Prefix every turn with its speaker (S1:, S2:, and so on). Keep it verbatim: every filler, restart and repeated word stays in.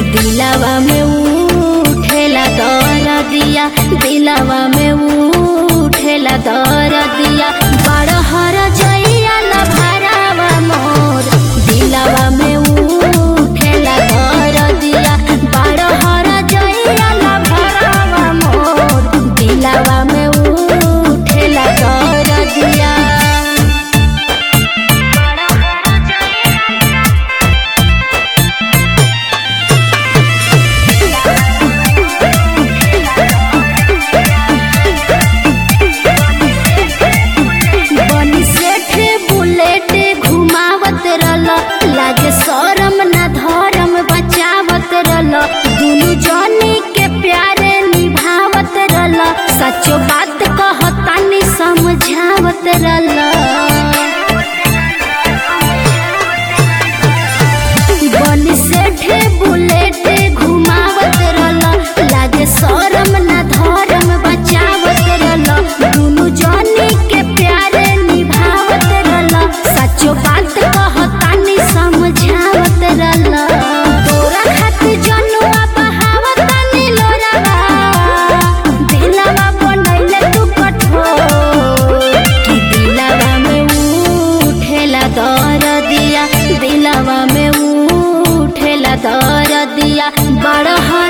S1: दिलावा में उठेला दरदिया, दिलावा में उठेला दरदिया, बड़ हर जइया न भरावा मोर, दिलावा में उठेला दरदिया, बड़ हर जइया न भरावा मोर, दिलावा में उठेला दरदिया। लागे शरम न धर्म बचावत रहल, दुनु जनी के प्यारे निभावत रहल, सचो बात कहतानी समझावत रहल। बनी सेठे बुलेटे घुमावत रहल, लागे शरम न धर्म बचावत रहल, दुनु जनी के प्यारे निभावत रहल, सचो बात कहतानी समझावत रहल। तोरा खातिर जनुआ बहावतानी लोरावा, दिलवा बनैले तू कठोर, कि दिलवा में उठेला दरदिया, दिलवा में उठेला दरदिया, बड़